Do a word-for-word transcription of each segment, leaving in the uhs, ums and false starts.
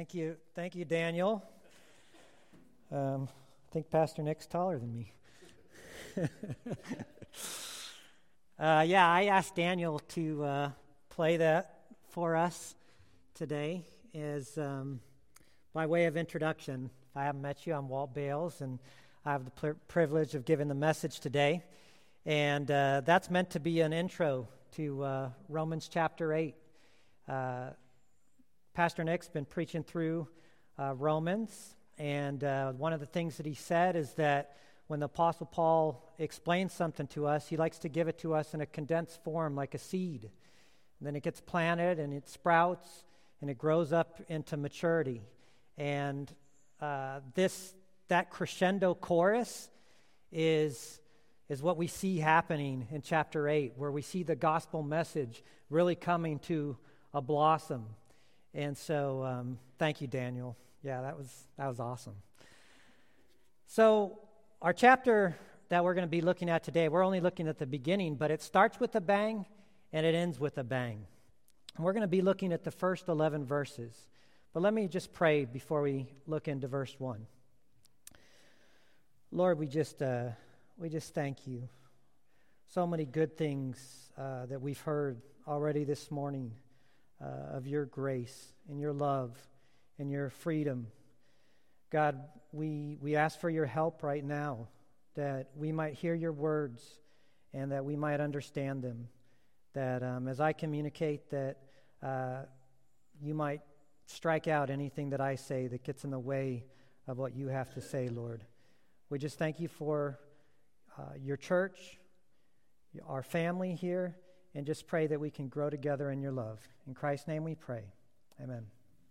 Thank you, thank you, Daniel. Um, I think Pastor Nick's taller than me. uh, yeah, I asked Daniel to uh, play that for us today as um, by way of introduction. If I haven't met you, I'm Walt Bales, and I have the pr- privilege of giving the message today. And uh, that's meant to be an intro to uh, Romans chapter eight. Uh, Pastor Nick's been preaching through uh, Romans, and uh, one of the things that he said is that when the Apostle Paul explains something to us, he likes to give it to us in a condensed form, like a seed. And then it gets planted, and it sprouts, and it grows up into maturity. And uh, this that crescendo chorus is is what we see happening in chapter eight, where we see the gospel message really coming to a blossom. And so, um, thank you, Daniel. Yeah, that was that was awesome. So, our chapter that we're going to be looking at today, we're only looking at the beginning, but it starts with a bang and it ends with a bang. And we're going to be looking at the first eleven verses. But let me just pray before we look into verse one. Lord, we just uh, we just thank you. So many good things uh, that we've heard already this morning. Uh, of your grace and your love and your freedom. God, we we ask for your help right now, that we might hear your words and that we might understand them, that um, as I communicate, that uh, you might strike out anything that I say that gets in the way of what you have to say, Lord. We just thank you for uh, your church, our family here, and just pray that we can grow together in your love. In Christ's name we pray. Amen.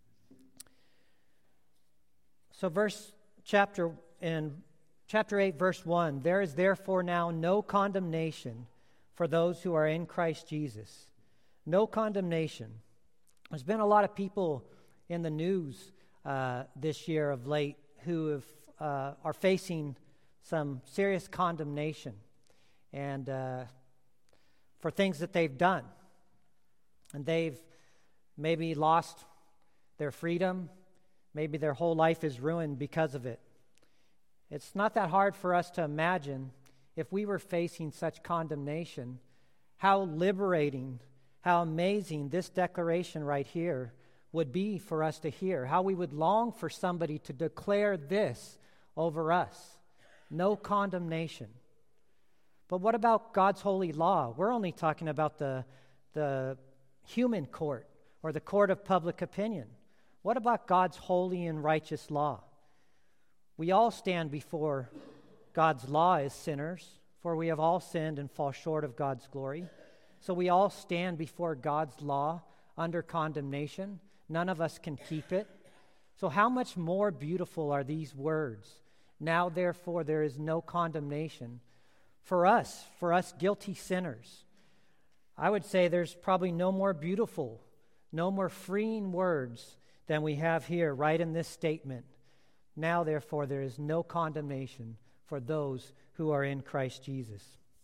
So verse chapter in chapter eight, verse one, there is therefore now no condemnation for those who are in Christ Jesus. No condemnation. There's been a lot of people in the news uh, this year of late who have, uh, are facing some serious condemnation. And uh for things that they've done. And they've maybe lost their freedom. Maybe their whole life is ruined because of it. It's not that hard for us to imagine if we were facing such condemnation, how liberating, how amazing this declaration right here would be for us to hear, how we would long for somebody to declare this over us. No condemnation. But what about God's holy law? We're only talking about the, the human court or the court of public opinion. What about God's holy and righteous law? We all stand before God's law as sinners, for we have all sinned and fall short of God's glory. So we all stand before God's law under condemnation. None of us can keep it. So how much more beautiful are these words? Now, therefore, there is no condemnation for us, for us guilty sinners. I would say there's probably no more beautiful, no more freeing words than we have here right in this statement. Now, therefore, there is no condemnation for those who are in Christ Jesus.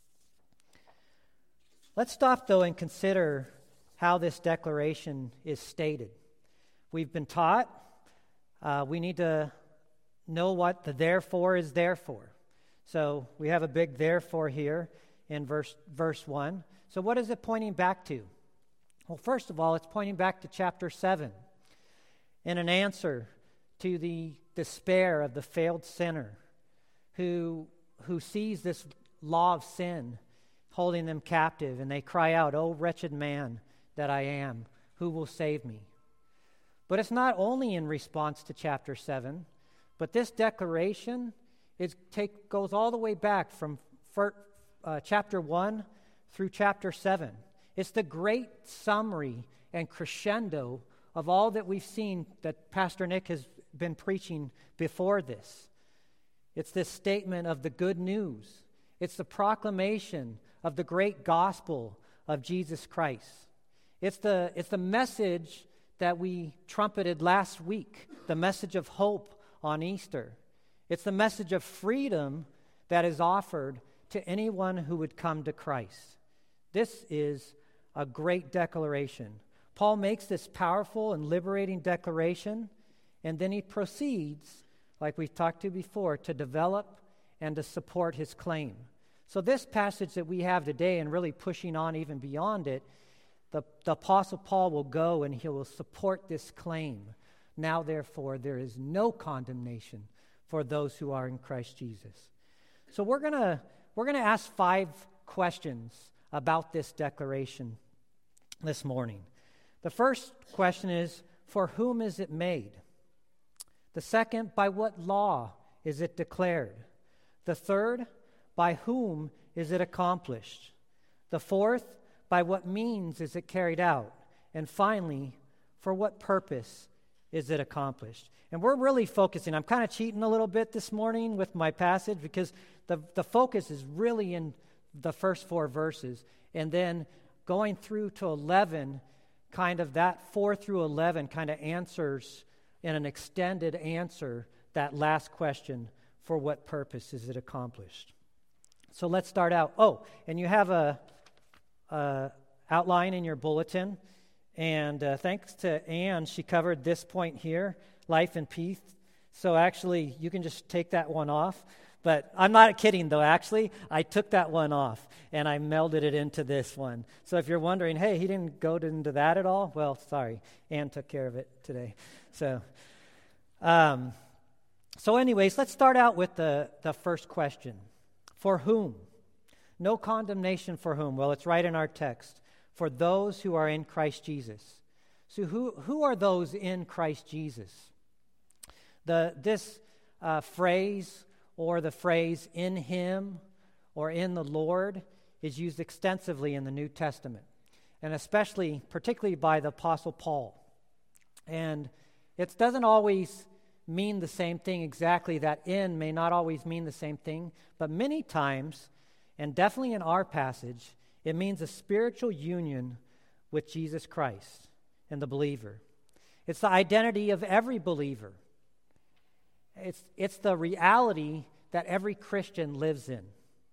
Let's stop, though, and consider how this declaration is stated. We've been taught uh, we need to know what the therefore is there for. So we have a big therefore here in verse verse one. So what is it pointing back to? Well, first of all, it's pointing back to chapter seven in an answer to the despair of the failed sinner who, who sees this law of sin holding them captive, and they cry out, "O wretched man that I am, who will save me?" But it's not only in response to chapter seven, but this declaration It take, goes all the way back from fir, uh, chapter one through chapter seven. It's the great summary and crescendo of all that we've seen that Pastor Nick has been preaching before this. It's this statement of the good news. It's the proclamation of the great gospel of Jesus Christ. It's the, it's the message that we trumpeted last week, the message of hope on Easter. It's the message of freedom that is offered to anyone who would come to Christ. This is a great declaration. Paul makes this powerful and liberating declaration, and then he proceeds, like we've talked to before, to develop and to support his claim. So this passage that we have today, and really pushing on even beyond it, the, the Apostle Paul will go and he will support this claim. Now, therefore, there is no condemnation for those who are in Christ Jesus. So we're gonna we're gonna ask five questions about this declaration this morning. The first question is, for whom is it made? The second, by what law is it declared? The third, by whom is it accomplished? The fourth, by what means is it carried out? And finally, for what purpose is it accomplished? And we're really focusing. I'm kind of cheating a little bit this morning with my passage because the, the focus is really in the first four verses. And then going through to eleven, kind of that four through eleven kind of answers in an extended answer that last question, for what purpose is it accomplished? So let's start out. Oh, and you have a, a outline in your bulletin. And uh, thanks to Anne, she covered this point here, life and peace. So actually, you can just take that one off. But I'm not kidding, though. Actually, I took that one off, and I melded it into this one. So if you're wondering, hey, he didn't go into that at all, well, sorry. Anne took care of it today. So, um, so anyways, let's start out with the, the first question. For whom? No condemnation for whom? Well, it's right in our text. For those who are in Christ Jesus. So who, who are those in Christ Jesus? The This uh, phrase or the phrase in him or in the Lord is used extensively in the New Testament, and especially, particularly by the Apostle Paul. And it doesn't always mean the same thing exactly. That in may not always mean the same thing, but many times, and definitely in our passage, it means a spiritual union with Jesus Christ and the believer. It's the identity of every believer. It's, it's the reality that every Christian lives in.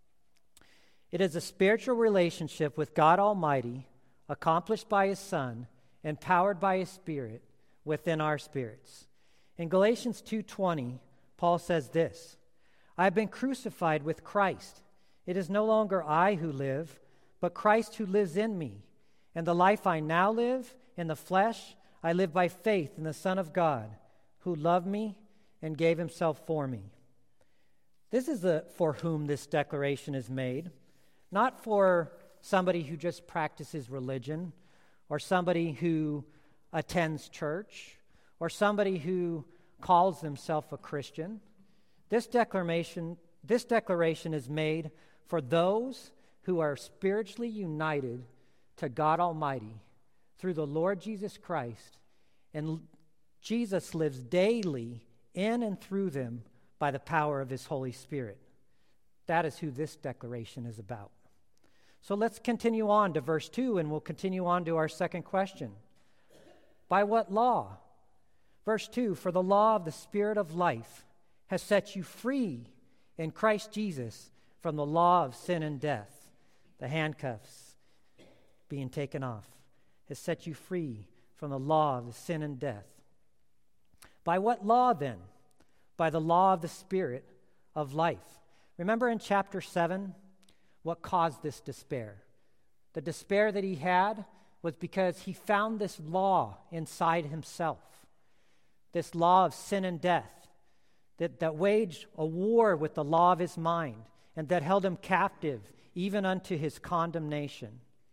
It is a spiritual relationship with God Almighty, accomplished by His Son, empowered by His Spirit within our spirits. In Galatians two twenty, Paul says this, I have been crucified with Christ. It is no longer I who live, but Christ who lives in me. And the life I now live in the flesh, I live by faith in the Son of God, who loved me and gave himself for me. This is the for whom this declaration is made, not for somebody who just practices religion, or somebody who attends church, or somebody who calls themselves a Christian. This declaration, this declaration is made for those who are spiritually united to God Almighty through the Lord Jesus Christ, and Jesus lives daily in and through them by the power of His Holy Spirit. That is who this declaration is about. So let's continue on to verse two, and we'll continue on to our second question. By what law? Verse two, for the law of the Spirit of life has set you free in Christ Jesus from the law of sin and death. The handcuffs being taken off has set you free from the law of sin and death. By what law then? By the law of the Spirit of life. Remember in chapter seven, what caused this despair? The despair that he had was because he found this law inside himself, this law of sin and death, that, that waged a war with the law of his mind, and that held him captive even unto his condemnation.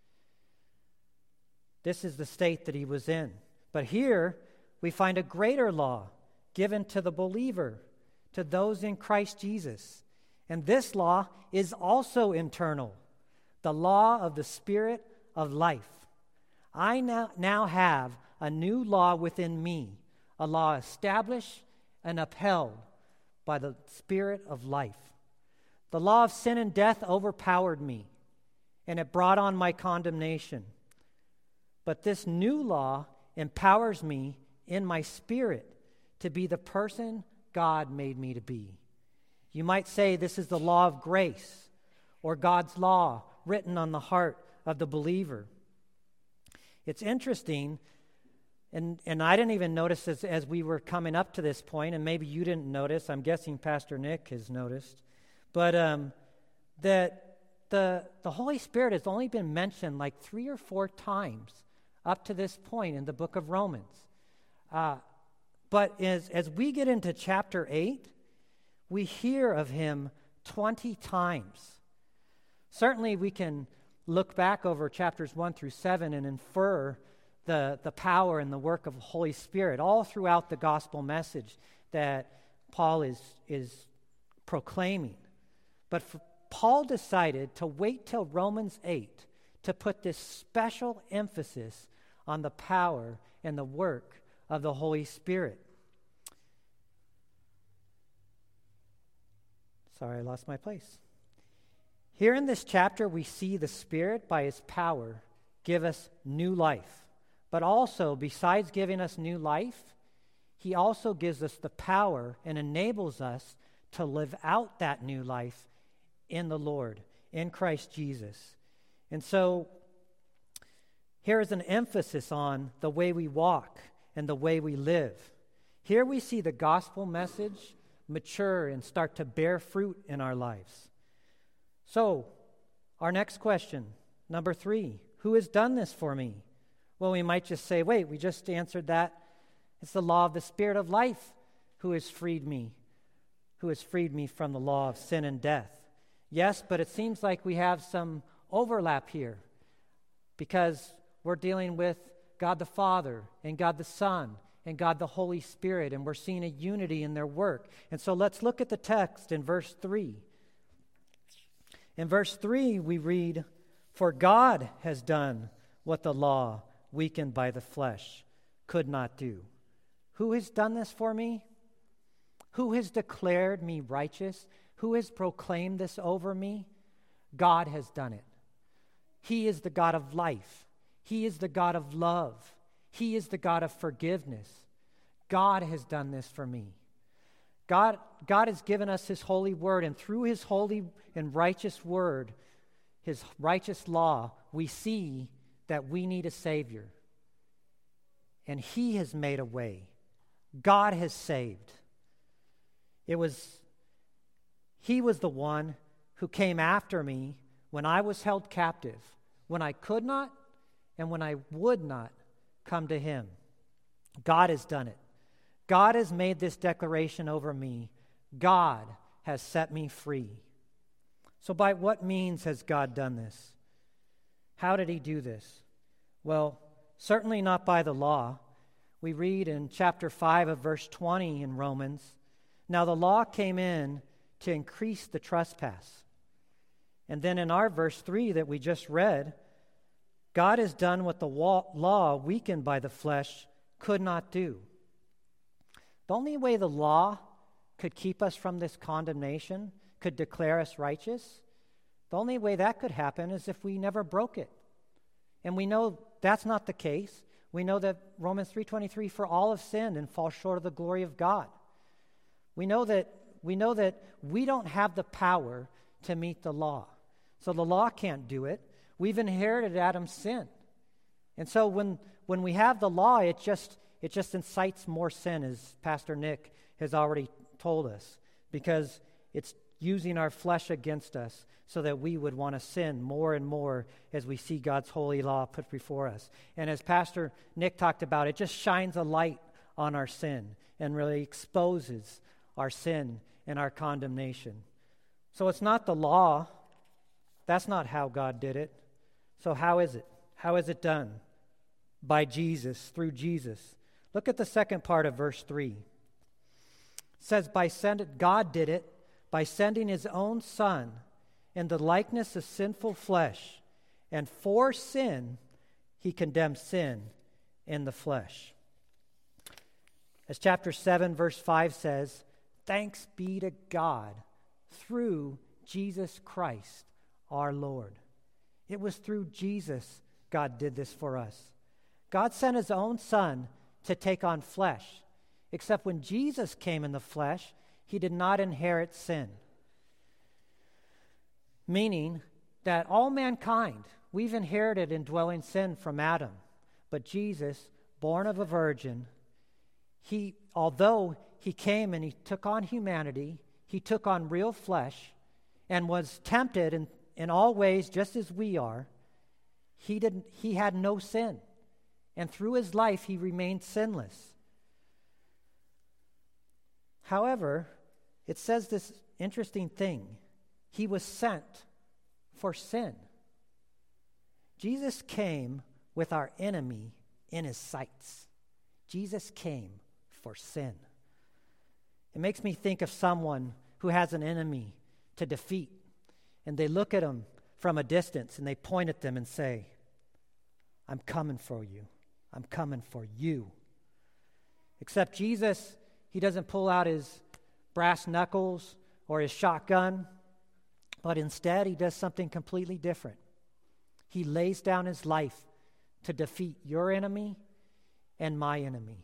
This is the state that he was in. But here we find a greater law given to the believer, to those in Christ Jesus. And this law is also internal, the law of the Spirit of life. I now, now have a new law within me, a law established and upheld by the Spirit of life. The law of sin and death overpowered me, and it brought on my condemnation. But this new law empowers me in my spirit to be the person God made me to be. You might say this is the law of grace, or God's law written on the heart of the believer. It's interesting And and I didn't even notice as, as we were coming up to this point, and maybe you didn't notice. I'm guessing Pastor Nick has noticed. But um, that the the Holy Spirit has only been mentioned like three or four times up to this point in the book of Romans. Uh, but as, as we get into chapter eight, we hear of him twenty times. Certainly we can look back over chapters one through seven and infer the, the power and the work of the Holy Spirit all throughout the gospel message that Paul is, is proclaiming. But for, Paul decided to wait till Romans eight to put this special emphasis on the power and the work of the Holy Spirit. Sorry, I lost my place. Here in this chapter, we see the Spirit, by his power, give us new life. But also, besides giving us new life, he also gives us the power and enables us to live out that new life in the Lord, in Christ Jesus. And so, here is an emphasis on the way we walk and the way we live. Here we see the gospel message mature and start to bear fruit in our lives. So, our next question, number three, who has done this for me? Well, we might just say, wait, we just answered that. It's the law of the Spirit of life who has freed me, who has freed me from the law of sin and death. Yes, but it seems like we have some overlap here because we're dealing with God the Father and God the Son and God the Holy Spirit, and we're seeing a unity in their work. And so let's look at the text in verse three. In verse three, we read, "For God has done what the law, weakened by the flesh, could not do." Who has done this for me? Who has declared me righteous? Who has proclaimed this over me? God has done it. He is the God of life. He is the God of love. He is the God of forgiveness. God has done this for me. God, God has given us his holy word, and through his holy and righteous word, his righteous law, we see that we need a Savior. And he has made a way. God has saved. It was, he was the one who came after me when I was held captive, when I could not and when I would not come to him. God has done it. God has made this declaration over me. God has set me free. So by what means has God done this? How did he do this? Well, certainly not by the law. We read in chapter five of verse twenty in Romans, "Now the law came in to increase the trespass." And then in our verse three that we just read, God has done what the law, weakened by the flesh, could not do. The only way the law could keep us from this condemnation, could declare us righteous, the only way that could happen is if we never broke it. And we know that's not the case. We know that Romans three twenty-three, "For all have sinned and fall short of the glory of God." We know that we know that we don't have the power to meet the law. So the law can't do it. We've inherited Adam's sin. And so when when we have the law, it just it just incites more sin, as Pastor Nick has already told us, because it's using our flesh against us so that we would want to sin more and more as we see God's holy law put before us. And as Pastor Nick talked about, it just shines a light on our sin and really exposes our sin and our condemnation. So it's not the law. That's not how God did it. So how is it? How is it done? By Jesus, through Jesus. Look at the second part of verse three. It says, by send, God did it by sending his own Son in the likeness of sinful flesh, and for sin he condemned sin in the flesh. As chapter seven, verse five says, "Thanks be to God through Jesus Christ our Lord." It was through Jesus God did this for us. God sent his own Son to take on flesh, except when Jesus came in the flesh, he did not inherit sin. Meaning that all mankind, we've inherited indwelling sin from Adam, but Jesus born of a virgin. He, although he came and he took on humanity, he took on real flesh and was tempted in, in all ways just as we are, he didn't, he had no sin. And through his life, he remained sinless. However, it says this interesting thing. He was sent for sin. Jesus came with our enemy in his sights. Jesus came for sin. It makes me think of someone who has an enemy to defeat, and they look at him from a distance and they point at them and say, I'm coming for you. I'm coming for you. Except Jesus, he doesn't pull out his brass knuckles or his shotgun, but instead he does something completely different. He lays down his life to defeat your enemy and my enemy.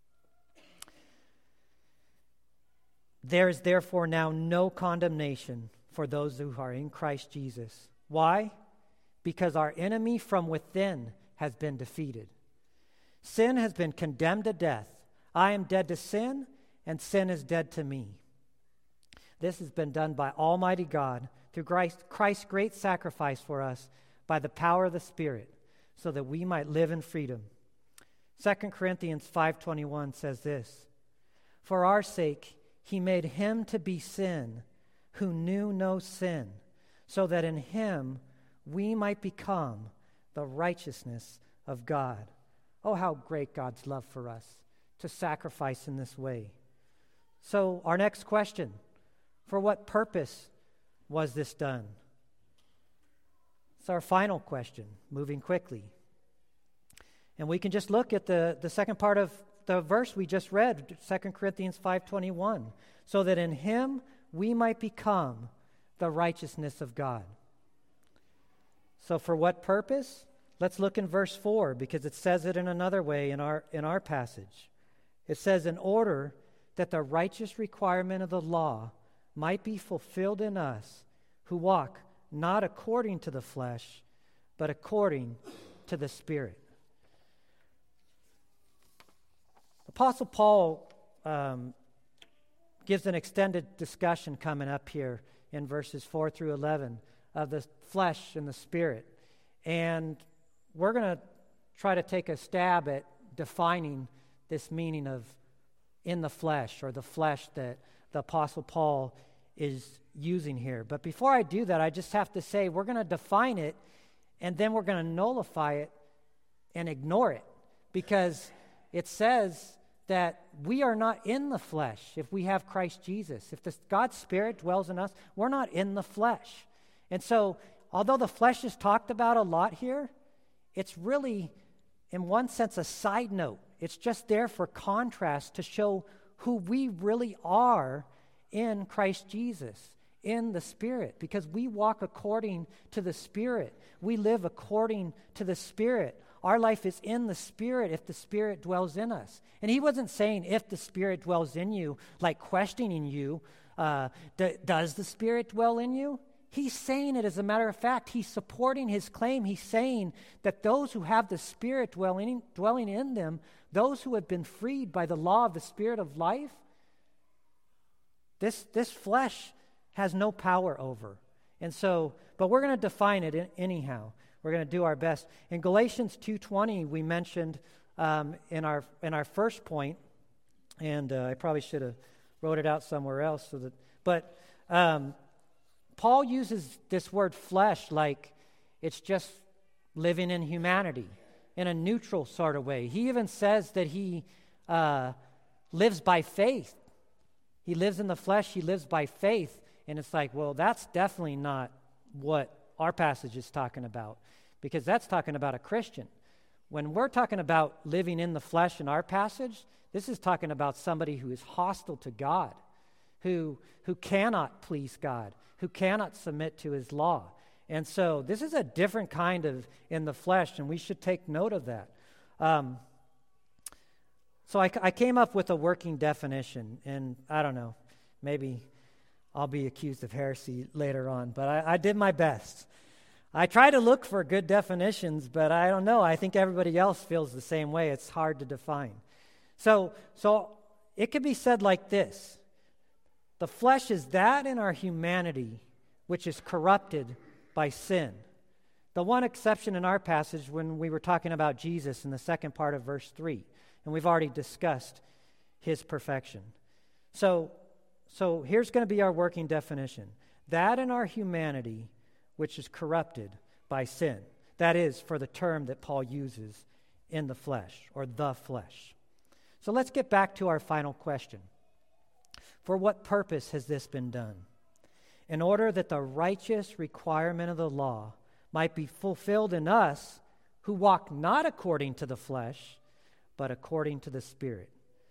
There is therefore now no condemnation for those who are in Christ Jesus. Why? Because our enemy from within has been defeated. Sin has been condemned to death. I am dead to sin, and sin is dead to me. This has been done by Almighty God through Christ, Christ's great sacrifice for us by the power of the Spirit, so that we might live in freedom. Second Corinthians five twenty-one says this, for our sake he made him to be sin who knew no sin, so that in him we might become the righteousness of God. Oh, how great God's love for us to sacrifice in this way. So our next question, for what purpose was this done? It's our final question, moving quickly. And we can just look at the, the second part of the verse we just read, Second Corinthians five twenty-one, so that in him we might become the righteousness of God. So for what purpose? Let's look in verse four, because it says it in another way in our in our passage. It says, in order that the righteous requirement of the law might be fulfilled in us, who walk not according to the flesh, but according to the Spirit. Apostle Paul um, gives an extended discussion coming up here in verses four through eleven of the flesh and the Spirit. And we're going to try to take a stab at defining this meaning of in the flesh, or the flesh that the Apostle Paul is using here. But before I do that, I just have to say we're going to define it, and then we're going to nullify it and ignore it, because it says that we are not in the flesh if we have Christ Jesus. If the, God's Spirit dwells in us, we're not in the flesh. And so, although the flesh is talked about a lot here, it's really, in one sense, a side note. It's just there for contrast to show who we really are in Christ Jesus, in the Spirit, because we walk according to the Spirit. We live according to the Spirit. Our life is in the Spirit if the Spirit dwells in us. And he wasn't saying if the Spirit dwells in you, like questioning you, uh, d- does the Spirit dwell in you? He's saying it as a matter of fact. He's supporting his claim. He's saying that those who have the Spirit dwelling, dwelling in them, those who have been freed by the law of the Spirit of life, this, this flesh has no power over. And so, but we're going to define it in, anyhow. We're going to do our best. In Galatians two twenty, we mentioned um, in our in our first point, and uh, I probably should have wrote it out somewhere else. So that, but um, Paul uses this word flesh like it's just living in humanity in a neutral sort of way. He even says that he uh, lives by faith. He lives in the flesh. He lives by faith, and it's like, well, that's definitely not what our passage is talking about, because that's talking about a Christian. When we're talking about living in the flesh in our passage, this is talking about somebody who is hostile to God, who who cannot please God, who cannot submit to his law. And so this is a different kind of in the flesh, and we should take note of that. Um, so I, I came up with a working definition, and I don't know, maybe I'll be accused of heresy later on, but I, I did my best. I try to look for good definitions, but I don't know. I think everybody else feels the same way. It's hard to define. So, so it could be said like this. The flesh is that in our humanity which is corrupted by sin. The one exception in our passage when we were talking about Jesus in the second part of verse three, and we've already discussed his perfection. So, so here's going to be our working definition. That in our humanity which is corrupted by sin. That is, for the term that Paul uses, in the flesh, or the flesh. So let's get back to our final question. For what purpose has this been done? In order that the righteous requirement of the law might be fulfilled in us who walk not according to the flesh, but according to the Spirit.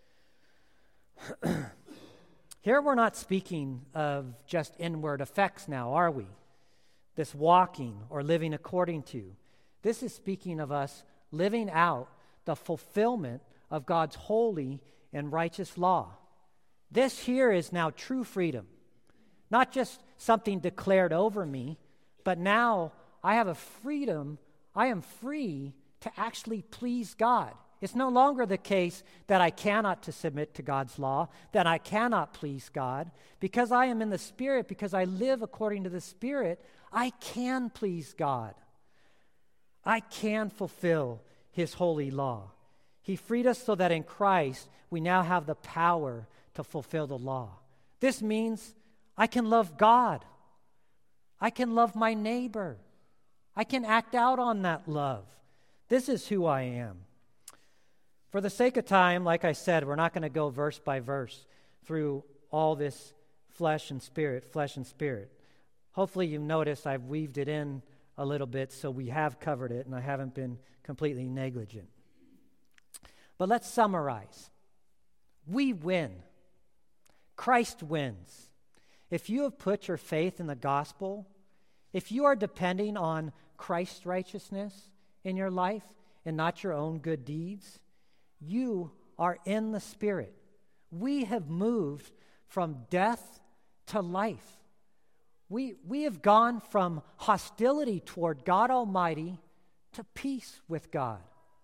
Here we're not speaking of just inward effects now, are we? This walking or living according to. This is speaking of us living out the fulfillment of God's holy and righteous law. This here is now true freedom. Not just something declared over me, but now I have a freedom, I am free to actually please God. It's no longer the case that I cannot to submit to God's law, that I cannot please God. Because I am in the Spirit, because I live according to the Spirit, I can please God. I can fulfill his holy law. He freed us so that in Christ we now have the power to fulfill the law. This means I can love God. I can love my neighbor. I can act out on that love. This is who I am. For the sake of time, like I said, we're not going to go verse by verse through all this flesh and spirit, flesh and spirit. Hopefully you've noticed I've weaved it in a little bit so we have covered it and I haven't been completely negligent. But let's summarize. We win. Christ wins. If you have put your faith in the gospel, if you are depending on Christ's righteousness in your life and not your own good deeds, you are in the Spirit. We have moved from death to life. We, we have gone from hostility toward God Almighty to peace with God.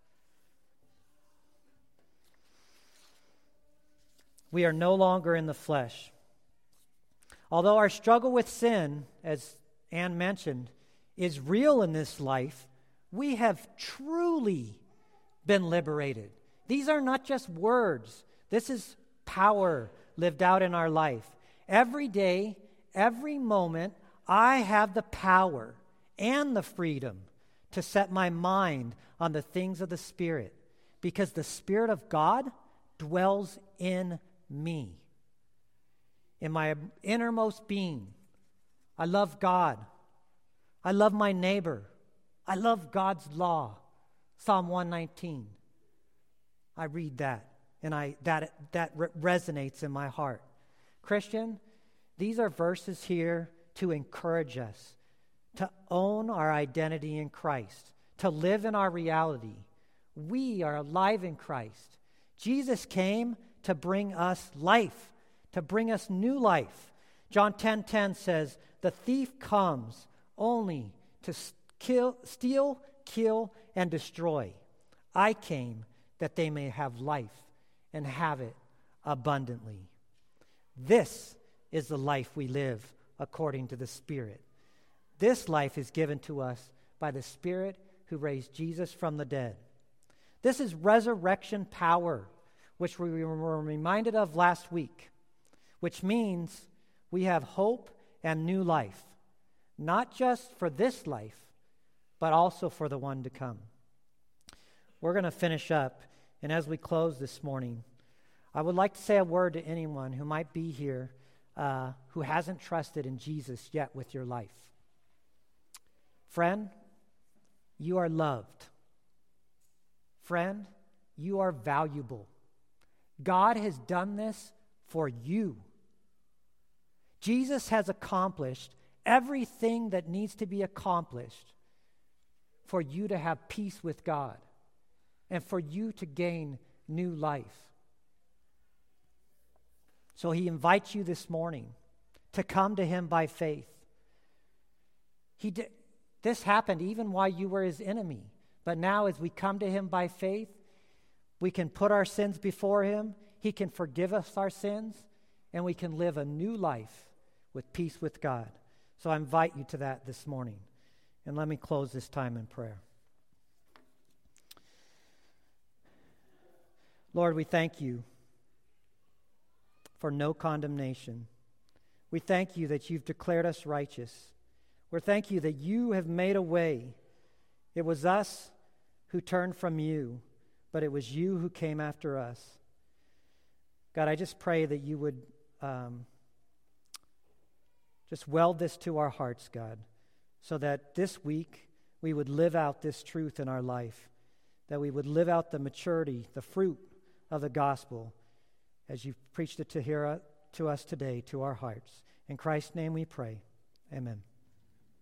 We are no longer in the flesh. Although our struggle with sin, as Anne mentioned, is real in this life, we have truly been liberated. These are not just words. This is power lived out in our life. Every day, every moment, I have the power and the freedom to set my mind on the things of the Spirit, because the Spirit of God dwells in me. In my innermost being, I love God. I love my neighbor. I love God's law. Psalm one nineteen. I read that, and I that that re- resonates in my heart. Christian, these are verses here to encourage us to own our identity in Christ, to live in our reality. We are alive in Christ. Jesus came to bring us life, to bring us new life. John ten ten says, "The thief comes only to kill, steal, kill, and destroy. I came that they may have life and have it abundantly." This is the life we live according to the Spirit. This life is given to us by the Spirit who raised Jesus from the dead. This is resurrection power, which we were reminded of last week, which means we have hope and new life, not just for this life, but also for the one to come. We're going to finish up, and as we close this morning, I would like to say a word to anyone who might be here uh, who hasn't trusted in Jesus yet with your life. Friend, you are loved. Friend, you are valuable. God has done this for you. Jesus has accomplished everything that needs to be accomplished for you to have peace with God and for you to gain new life. So he invites you this morning to come to him by faith. He, de- This happened even while you were his enemy. But now as we come to him by faith, we can put our sins before him. He can forgive us our sins, and we can live a new life with peace with God. So I invite you to that this morning. And let me close this time in prayer. Lord, we thank you for no condemnation. We thank you that you've declared us righteous. We thank you that you have made a way. It was us who turned from you, but it was you who came after us. God, I just pray that you would um, just weld this to our hearts, God, so that this week we would live out this truth in our life, that we would live out the maturity, the fruit of the gospel as you've preached it to, hear, to us today, to our hearts. In Christ's name we pray. Amen.